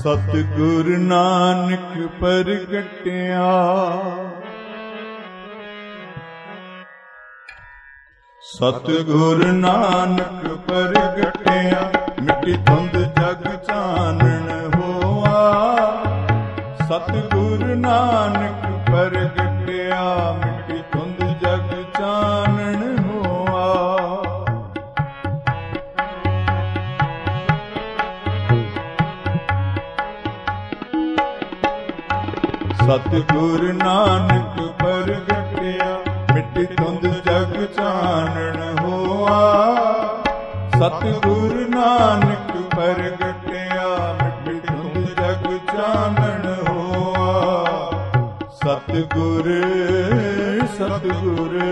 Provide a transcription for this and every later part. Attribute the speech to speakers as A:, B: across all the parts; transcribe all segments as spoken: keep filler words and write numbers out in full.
A: ਸਤਿਗੁਰ ਨਾਨਕ ਪ੍ਰਗਟਿਆ, ਸਤਿਗੁਰ ਨਾਨਕ ਪ੍ਰਗਟਿਆ, ਮਿੱਟੀ ਧੁੰਦ ਜਗ ਚਾਨਣ ਹੋਆ। ਸਤਿਗੁਰ ਨਾਨਕ ਪ੍ਰਗਟਿਆ, ਮਿੱਟੀ ਧੁੰਦ ਜਗ ਚਾਨਣ ਹੋਆ। ਸਤਿਗੁਰ ਨਾਨਕ ਪ੍ਰਗਟਿਆ, ਮਿੱਟੀ ਧੁੰਦ ਜਗ ਚਾਨਣ ਹੋਆ। ਸਤਿਗੁਰ ਨਾਨਕ ਪ੍ਰਗਟਿਆ, ਮਿੱਟੀ ਧੁੰਦ ਜਗ ਚਾਨਣ ਹੋਆ। ਸਤਿਗੁਰ ਸਤਿਗੁਰ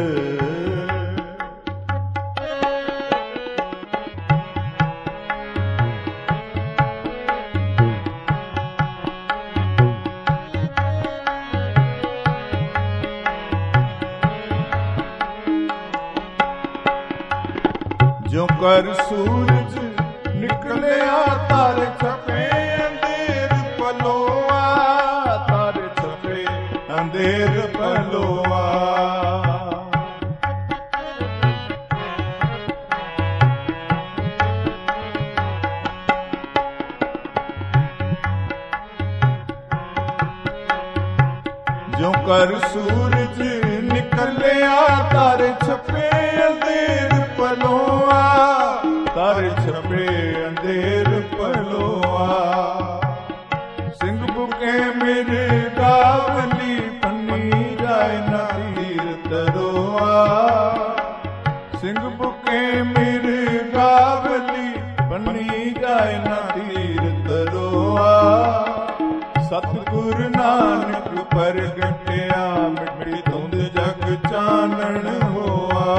A: ਜੋ ਕਰ ਸੂਰਜ ਨਿਕਲਿਆ, ਤਰ ਛਪੇ ਅੰਧੇਰ ਪਲੋਆ। ਤਰ ਛਪੇ ਅੰਧੇਰ ਪਲੋਆ। ਜੋ ਕਰ ਸੂਰਜ ਨਿਕਲਿਆ, ਤਰ ਛਪੇ ਅੰਧੇਰ ਪਲੋਆ। ਤਰ ਛਪੇ ਅੰਧੇਰ ਪਲੋਆ। ਸਿੰਘ ਬੁਕੇ ਮੇਰੇ ਗਾਵਲੀ, ਪੰਨੀ ਜਾਏ ਨਾ ਤੀਰ ਤਰੋਆ। ਸਿੰਘ ਬੁਕੇ ਮੇਰੇ ਗਾਵਲੀ, ਪੰਨੀ ਜਾਏ ਨਾ ਤੀਰ ਤਰੋਆ। ਸਤਿਗੁਰ ਨਾਨਕ ਪ੍ਰਗਟਿਆ, ਮਿੱਟੀ ਧੁੰਦ ਜਗ ਚਾਨਣ ਹੋਆ।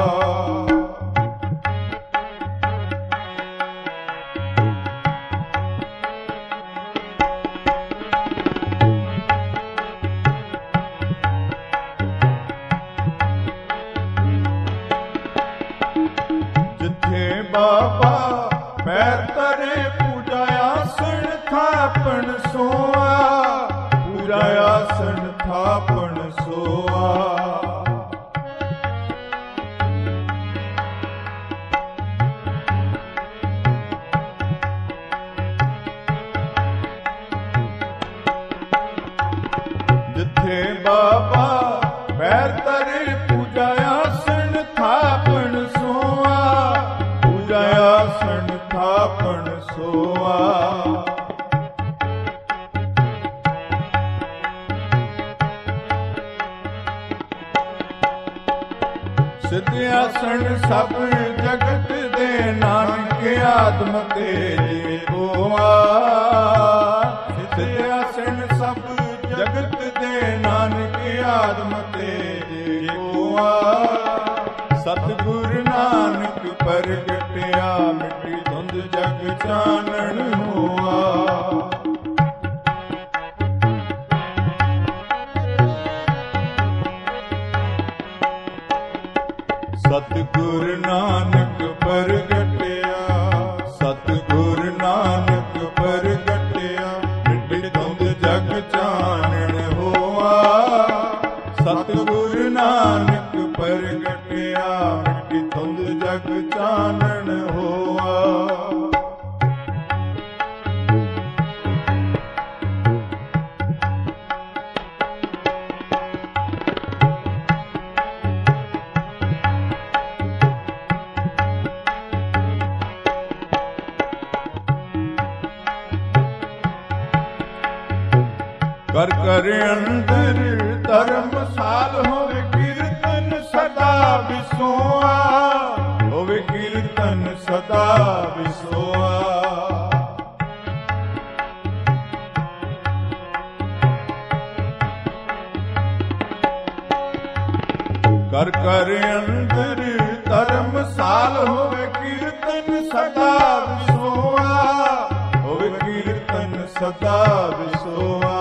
A: ਜਿੱਥੇ ਬਾਬਾ ਪੈਰ ਧਰੇ, ਪੂਜਾ ਆਸਣ ਥਾਪਣ ਸੋਆ। ਪੂਜਾ ਆਸਣ ਥਾਪਣ ਸੋਆ। ਜਿੱਥੇ ਬਾਬਾ ਪੈਰ ਧਰੇ, ਪੂਜਾ ਆਸਣ ਥਾਪਣ ਸੋਆ। ਪੂਜਾ ਆਸਣ ਥਾਪਣ ਸੋਆ। ਸਿੱਧ ਆਸਣ ਸਭ ਜਗਤ ਦੇ, ਨਾਨਕ ਆਦਮ ਤੇ ਹੋਆ। ਸਿੱਧ ਆਸਣ ਸਭ ਜਗਤ ਦੇ, ਨਾਨਕ ਆਦਮ ਤੇ ਹੋਆ। ਸਤਿਗੁਰ ਨਾਨਕ ਪ੍ਰਗਟਿਆ, ਮਿੱਟੀ ਧੁੰਦ ਜਗ ਚਾਨਣ ਹੋਆ। ਸਤਿਗੁਰ ਨਾਨਕ ਪ੍ਰਗਟਿਆ, ਸਤਿਗੁਰ ਨਾਨਕ ਪ੍ਰਗਟਿਆ, ਮਿੱਟੀ ਧੁੰਦ ਜਗ ਚਾਨਣ ਹੋਆ। ਸਤਿਗੁਰ ਨਾਨਕ ਪ੍ਰਗਟਿਆ, ਮਿੱਟੀ ਧੁੰਦ ਜਗ ਚਾਨਣ ਹੋਆ। ਕਰ ਕਰ ਅੰਦਰ ਧਰਮਸਾਲ, ਹੋਵੇ ਕੀਰਤਨ ਸਦਾ ਵਿਸੋਆ। ਹੋਵੇ ਕੀਰਤਨ ਸਦਾ ਵਿਸੋਆ। ਕਰ ਕਰ ਅੰਦਰ ਧਰਮਸਾਲ, ਹੋਵੇ ਕੀਰਤਨ ਸਦਾ ਵਿਸੋਆ। ਹੋਵੇ ਕੀਰਤਨ ਸਦਾ ਵਿਸੋਆ।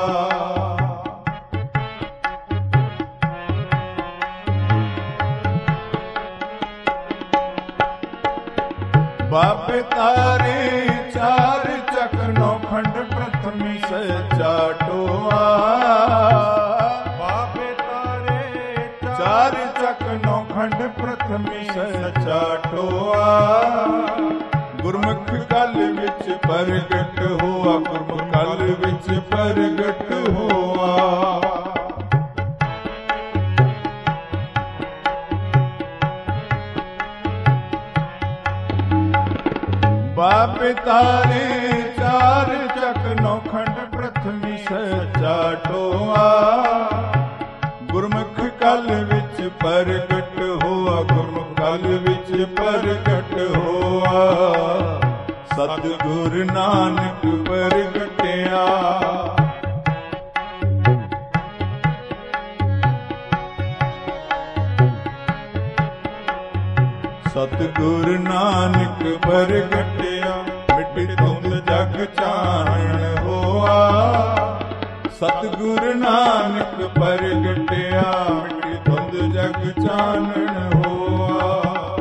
A: ਬਾਬੇ ਤਾਰੇ ਚਾਰ ਚਕ ਨੌ ਖੰਡ ਪ੍ਰਥਮ ਪ੍ਰਥਮੀ ਸੱਚਾ ਟੋਆ। ਬਾਬੇ ਤਾਰੇ ਚਾਰ ਚੱਕ ਨੌ ਖੰਡ ਪ੍ਰਥਮੀ ਸੱਚਾ ਟੋਆ। ਗੁਰਮੁਖ ਕਲ ਵਿੱਚ ਪ੍ਰਗਟ ਹੋਆ, ਗੁਰਮੁਖ ਕਲ ਵਿੱਚ ਪ੍ਰਗਟ ਹੋਆ। ਬਾਬੇ ਤਾਰੇ ਚਾਰ ਚੱਕ ਨੌ ਖੰਡ ਪ੍ਰਥਮੀ ਸੱਚਾ ਟੋਆ। ਗੁਰਮੁਖ ਕਲ ਵਿੱਚ ਪ੍ਰਗਟ ਹੋਆ, ਗੁਰਮੁਖ ਕਲ ਵਿੱਚ ਪ੍ਰਗਟ ਹੋਆ। ਸਤਿਗੁਰ ਨਾਨਕ ਪ੍ਰਗਟਿਆ। ਸਤਿਗੁਰ ਨਾਨਕ ਪ੍ਰਗਟਿਆ, ਮਿੱਟੀ ਧੁੰਦ ਜਗ ਚਾਨਣ ਹੋਆ। ਸਤਿਗੁਰ ਨਾਨਕ ਪ੍ਰਗਟਿਆ, ਮਿੱਟੀ ਧੁੰਦ ਜਗ ਚਾਨਣ ਹੋਆ।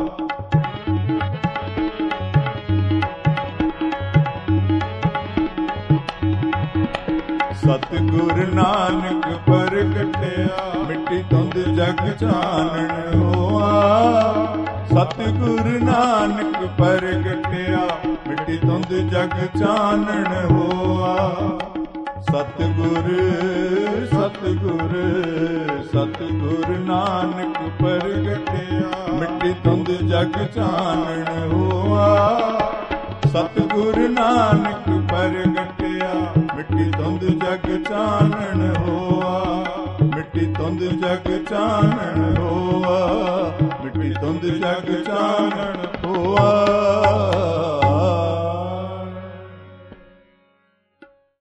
A: ਸਤਿਗੁਰ ਨਾਨਕ ਪ੍ਰਗਟਿਆ, ਮਿੱਟੀ ਧੁੰਦ ਜਗ ਚਾਨਣ ਹੋਆ। ਸਤਿਗੁਰ ਨਾਨਕ ਪ੍ਰਗਟਿਆ, ਮਿੱਟੀ ਧੁੰਦ ਜਗ ਚਾਨਣ ਹੋਆ। ਸਤਿਗੁਰ ਸਤਿਗੁਰ ਸਤਿਗੁਰ ਨਾਨਕ ਪ੍ਰਗਟਿਆ, ਮਿੱਟੀ ਧੁੰਦ ਜਗ ਚਾਨਣ ਹੋਆ। ਸਤਿਗੁਰ ਨਾਨਕ ਪ੍ਰਗਟਿਆ, ਮਿੱਟੀ ਧੁੰਦ ਜਗ ਚਾਨਣ ਹੋਆ। ਮਿੱਟੀ ਧੁੰਦ ਜਗ ਚਾਨਣ ਹੋਆ, ਮਿੱਟੀ ਧੁੰਦ ਜਗ ਚਾਨਣ ਹੋਆ।